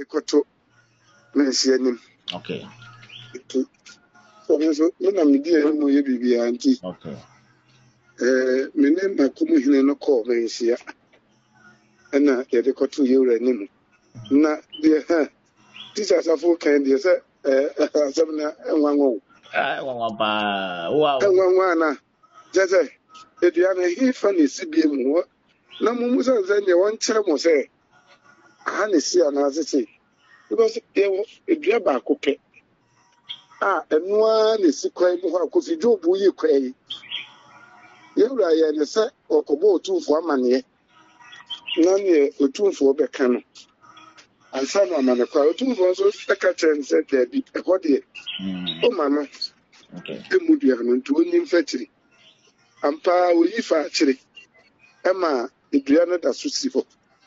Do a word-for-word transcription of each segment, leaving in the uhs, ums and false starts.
the Koto Mentioning. Okay. So, when I'm dear, maybe be auntie. Okay. Uh, my name, my commission, no call, Mensia. And uh, the Koto you name. Na, dear, teachers are full candy, sir. Uh, seven and one more. Ah, wow. And one one, just a if you are a he funny C B M. No, Musa, then you want to say, I can't see another say. Because if you are back, okay. Ah, and one is quite more because you do bully quay. You are in a set or Kobo two for money. None here, a two for Becano. And some of my crowd, two for so secretary and said there be a body. Oh, mamma. Okay. The Mudian to win infantry. And pa will if actually. Emma, the Diana da Susivo.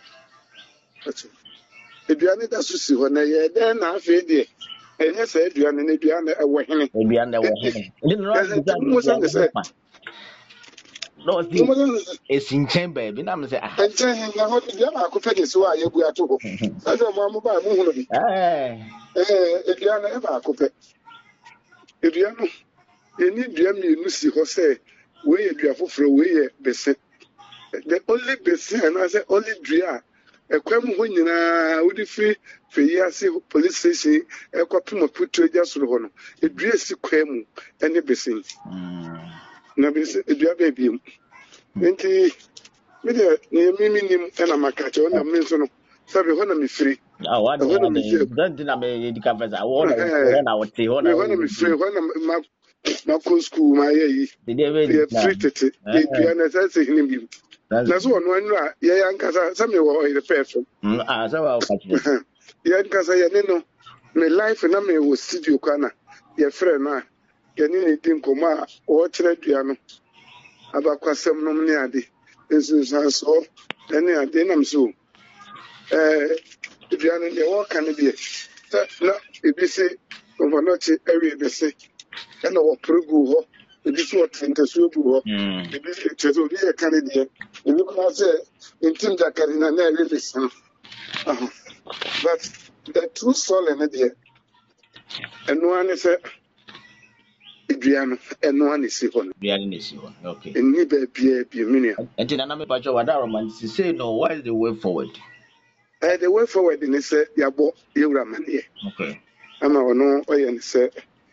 The Diana da Susivo, then I feel there. And yes, Adrian and Adriana are working. Maybe under one. Didn't know. No, it's in chamber. I'm saying, And tell him how to get our companions who are able to go. I don't want to buy more. eh, If you are ever a copy. If you are you need to be Lucy Jose, where you are for away, Besset. The only Besset, and I say only Dria. A crime when you are would free for years police station, a copy of put to just run. A dress crime and a Bessin. Now, if you are baby. Twenty. Media near Miminim and a macacho, and a mention. Sabi when I'm free. I want to don't deny the covers. I want to I would say, when I'm free, when I'm my school, my ye, the free to take him. That's one one, young Casa, some were in the person. Ah, so I'll catch you. Young Casa, you my life and I may was studio corner. Your friend, can you think Coma or Trediano? About Quasam Nomniadi. This is also any adenum so. If you are in the war, can it be? No, if you say, over not every be say, and our Prugu, if you want to Subu, if you be a Canadian, if you can say, in Tim Jacarina, really son. But the true soul in it, and one is a Adriano, and one is Sihon. Okay. And neither be a million. And then I'm about your Roman to say, no, what is the way forward? Uh, the way forward in this, you bought your money. Okay. I'm a no, I am say,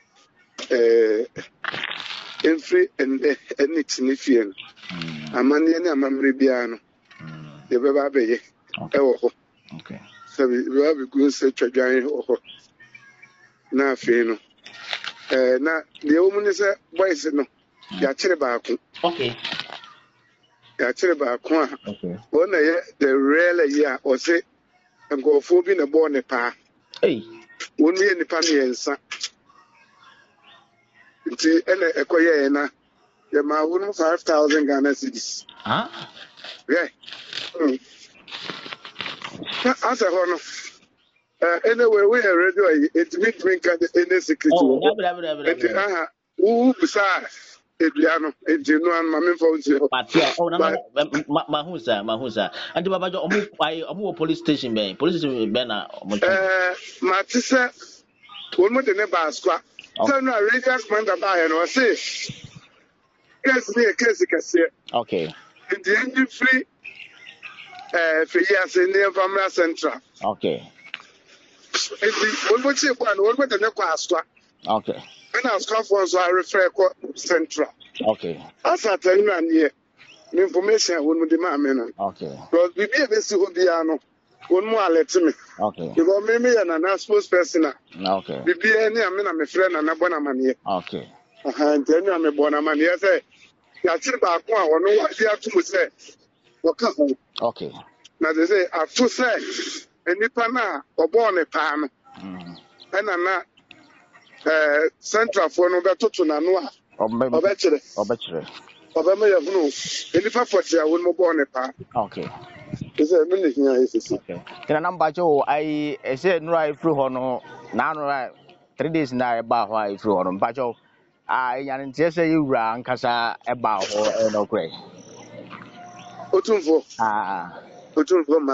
in free and any significant. A man, and a memory piano. The baby, okay. So we have a good set of giant or now, Fino. Now, the woman is a voice, no, Yachirabako. Okay. Yachirabako. Okay. One the rare year or say, and go for being a born a pa. Hey, one year in the Pamians. And a coyena, the Maun five thousand Ghana cities. Huh? Yeah. As a honor. Anyway, we are ready. It's me drink at the secret. Oh, who besides Adriano, Adriano, and Mamma Fonsi. Oh, no, Mahusa, Mahusa. And the Baba, a police station, bay, police station, Benna. Uh, Matissa, one more than a basqua. So now, Radius Manda by and was say, yes, me a case. Okay. The engine free uh, for years in the Famra Central. Okay. One more chip one, one more than a pastor. Okay. And I was confident, so I refer Central. Okay. As I tell you, here, information will demand. Okay. Because we be a bit Biano. One more let me. Okay. You got me and an spokesperson. Okay. We be any, I mean, I'm a friend and a bonamania. Okay. And then I'm a bonamania. Say, Yachir Bakwa, or no, what you have to say. Okay. Now they say, I've to say, and Nipana or born a pan. And I'm not central for no better to Nanua. Or better. Or better. Or better, no. And if I put you, I wouldn't born a pan. Okay. Is there anything I say? Okay. Can I number Joe? I said, no, I flew on now, right? Three days now about why I flew on Bajo. I and just say you ran Casa about or no gray. Otumfo. Ah, Otumfo, ma.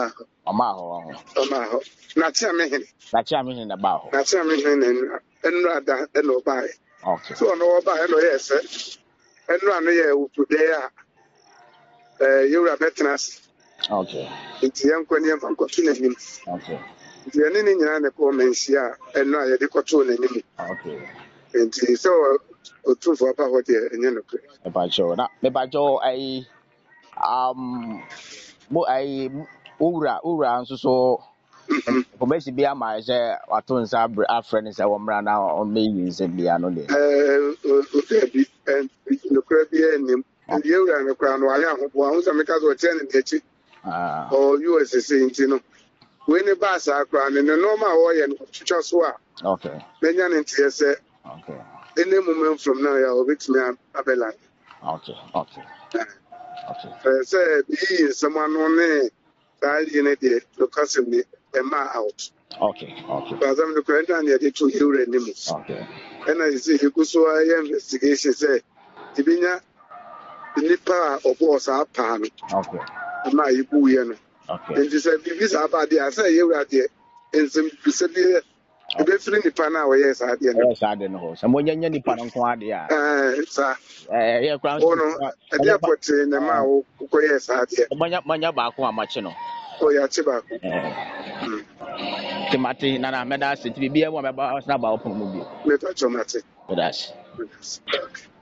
Ọma ho. Ọma ho. Na tia me hene. Na chia me na ba ho. Na tia me hene na enra da e no ba e. Okay. So no ba e no yes. Enra no ye upude a eh yura betnas. Okay. Nti yan kwani yan fankoto na nim. Okay. Nti ene ni nyina ne ko mensia enra ye de koto na nim. Okay. Nti so otufo ba ho de enye no kre. Me ba cho na me ba cho ai um mo ai ura ura nso so information bi ama je wato nsa afre ne se wo mra na o me yi se bia no de. Eh o de bi en no kre bi enim. Ndi yura no kra no aya ho bo ahun sa me ka zo che ne de Ah. o U S C nti no. We ne ba sa kra ne no normal wo ye no twitwa so a. Okay. Benya ne ntie se Okay. any moment from now ya obit me abela. Okay. Okay. Okay. Eh say be someone on ne that you know the location ni ema out. Okay. Okay. Because I'm the current and the two euro anymore. Okay. And I see you go so I investigation say tibinya nipa obo sa pa no. Okay. Na ibu ye no. Okay. And you say visa about there say you are there. And some be ebe free nipa na we yes ade no. Yes, I don't know. Some when you nipa no kwa de a. Eh sa Eh, yeah, crown. oh no ade airport na ma wo ko yes ade. Manya manya ba ko amache no. Oh ya chiba. Eh. Timati na na meda se ti bia mo me ba na ba opon mu bi. Me touch on that. That's Yes. Okay.